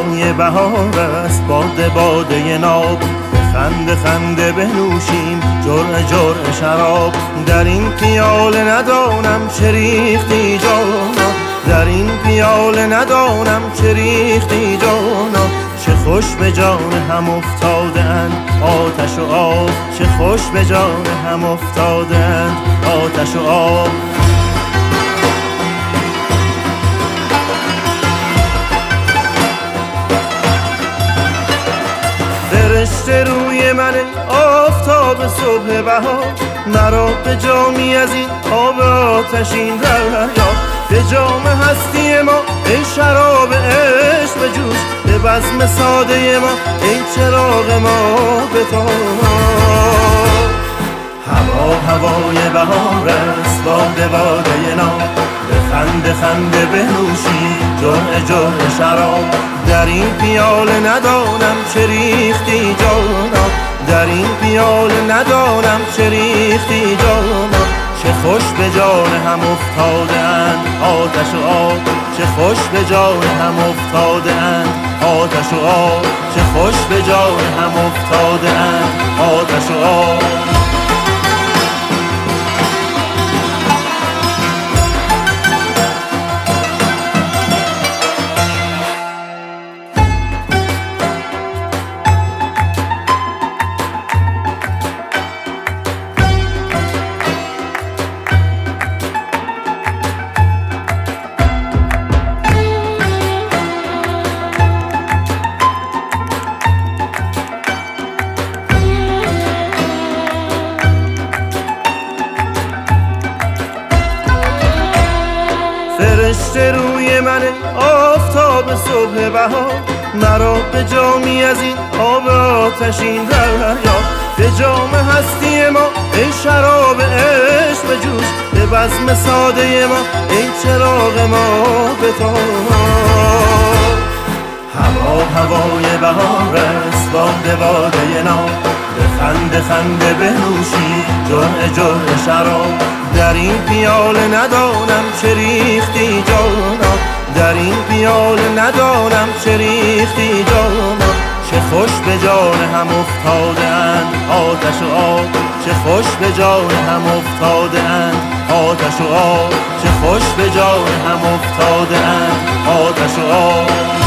هوای بهار است، باد باده ناب، خنده خنده بنوشیم جرعه جرعه شراب. در این پیاله ندانم چه ریختی جانا، در این پیاله ندانم چه ریختی جانا. چه خوش به جان هم افتاده اند آتش و آب، چه خوش به جان هم افتاده اند آتش و آب. فرشته روی من آفتاب صبح بهار، مرا به جامی از این آب آتشین دریا. به جام هستی ما ای شراب عشق بجوش، به بزم ساده ما ای چراغ ما بتاب. هوا هوای بهار است، باده باده ناب، به خنده خنده بنوشی جرعه جرعه شراب. در این پیاله ندانم چه ریختی جانا، در این پیاله ندانم چه ریختی جانا. چه خوش به جان هم افتاده اند آتش و آب، چه خوش به جان هم افتاده اند آتش و آب، چه خوش به جان هم افتاده اند آتش و آب. فرشته روی من آفتاب صبح بهار، مرا به جامی از این آب آتشین دریا. به جام هستی ما ای شراب عشق بجوش، به بزم ساده ما ای چراغ ما بتاب. هوا هوای بهار است، باده باده ناب، به خنده خنده بنوشی جرعه جرعه شراب. در این پیاله ندانم چه ریختی جانا، در این پیاله ندانم چه ریختی جانا. چه خوش به جان هم افتاده اند آتش و آب، چه خوش به جان هم افتاده اند آتش و آب، چه خوش به جان هم افتاده اند آتش و آب.